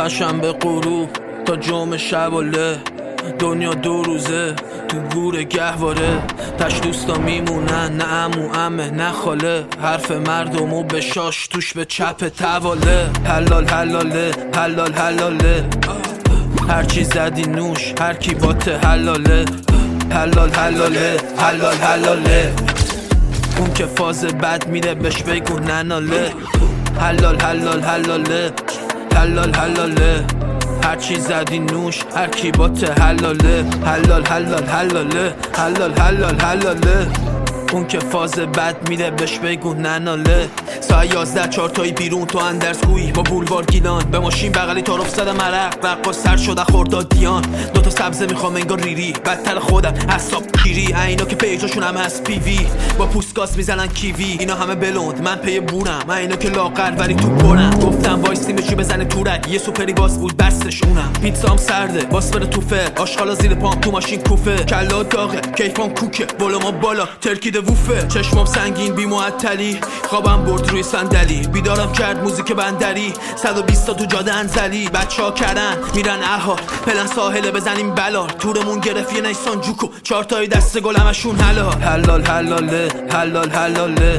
پشنبه غروب تا جمعه شباله، دنیا دو روزه تو گور گهواره. تش دوستا میمونن نه عمو عمه نه خاله، حرف مردمو به شاش توش به چپ تواله. حلال حلاله حلال حلاله، هرچی زدی نوش هر کی باته حلاله. حلال حلاله حلال حلاله، اون که فاز بد میره بهش بگو نناله. حلال حلال حلاله حلال حلاله، هرچی زدی نوش هر کی باته حلاله. حلال حلال حلاله حلال حلال حلاله، اون که فاز بد میره بهش بگو نناله. ساعت 11 چارتایی بیرون تو اندرزگویی با بولوار گیلان، به ماشین بغلی تعارف زده مرق رقاص سر شده خورداد دیان. دوتا سبزه میخوام انگار ریری، بدتر خودم حساب کیری. اینا که پیجاشون هم هست پیوی، با پوستگاز میزنن کیوی. اینا همه بلوند من پی بورم، اینا که لاغر ولی تو پرم. گفتم وایسیم بشی بزنه تورک، یه سوپری باز بود بستش اونم. پیتزام سرده باس بره تو فر، آشغالا زیر پام تو ماشین کوفه. کلا داغه کیفام کوکه بالا ما بالا ترکیده ووفه. چشمام سنگین بی معطلی، خوابم برد روی صندلی. بیدارم کرد موزیک بندری، 120 تا تو جاده انزلی. بچه‌ها کردن میرن اها پلن ساحله بزنیم بلا. تورمون گرفت یه نیسان جوکو، 4 تای دست گل همشون حلال. حلال حلاله حلال حلاله،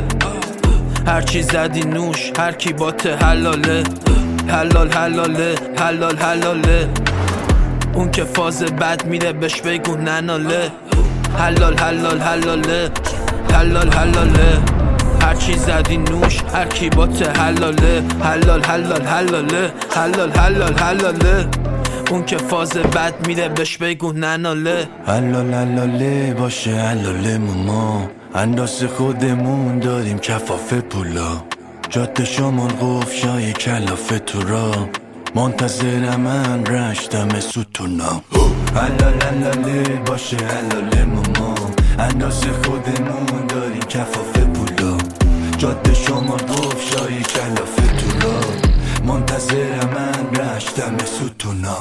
هرچی زدی نوش هر کی باته حلاله. حلال حلاله حلال حلاله، اون که فاز بد میره بهش بگو نناله. حلال حلال حلاله حلال حلاله، هرچی زدی نوش هر کی باته حلاله. حلال حلال حلاله حلال حلال حلاله، اون که فاز بد میره بهش بگو نناله. حلال حلاله باشه حلاله ماما، اندازه خودمون داریم کفاف پولا. جاده شمال قفشای کلافه تو را، منتظر من رشتم ستونا. حلال حلاله باشه حلاله ماما، اندازه خودمون داریم کفاف پولا. جاده شمال قفشای کلافه تو را، منتظر من رشتم ستونا.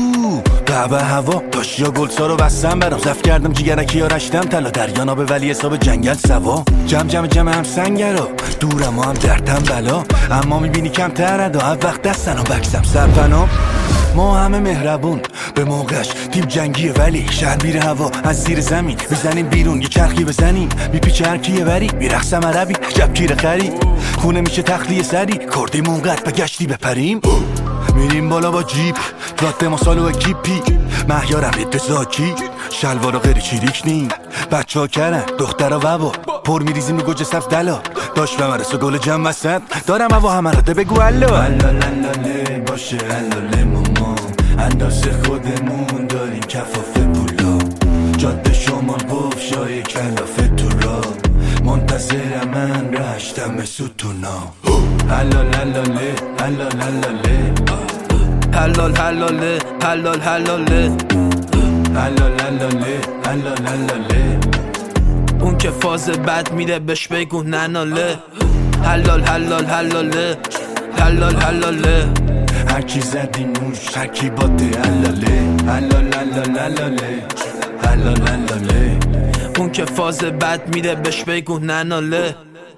به هوا تاشیا گلسا رو بستم برام، زف کردم جیگرکی ها رشتم طلا. دریانا به ولی حساب جنگل سوا، جمع هم سنگرا دورم هم درتم بلا. اما میبینی کم تردا هر وقت دستنم بکسم سرپنام. ما همه مهربون به موقعش، تیم جنگیه ولی شهر میره هوا از زیر زمین. بزنیم بیرون یه چرخی بزنیم، میپیچه هر کیه وری میرخصم عربی جب کیره خری. خونه میشه تخلیه سری، کردیم اونقدر به گشتی بپریم. میریم بالا با جیپ رات ما سالو اکیپی. مهیارم رید به زاکی شلوارا غیری چیریک نیم. بچه ها کرن دخترها ووا پر میریزیم رو گوجه سبز دلا. داشت بمرس و گل جمع وسط دارم هوا همه را ده بگو الو. حلال حلاله باشه حلاله ماما، اندازه خودمون داریم کفاف پولا. جاده شمال قفشای کلافه تو را، منتظر من رشتم ستونا. حلال حلاله حلال حلاله حلال حلاله حلال حلاله، حلال حلاله حلال حلاله، اون که فاز بد میره بهش بگو نناله. حلال حلال حلاله حلال حلاله، هرکی زدی نوش هر کی باته حلاله. حلال حلال حلاله حلال حلاله، اون که فاز بد میره بهش بگو نناله.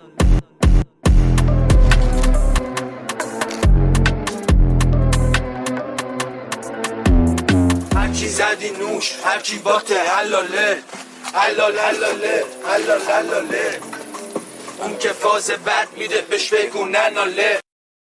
هرکی زدی نوش هر کی باته حلاله. حلال حلاله حلال حلاله، اون که فاز بد میره بهش بگو نناله.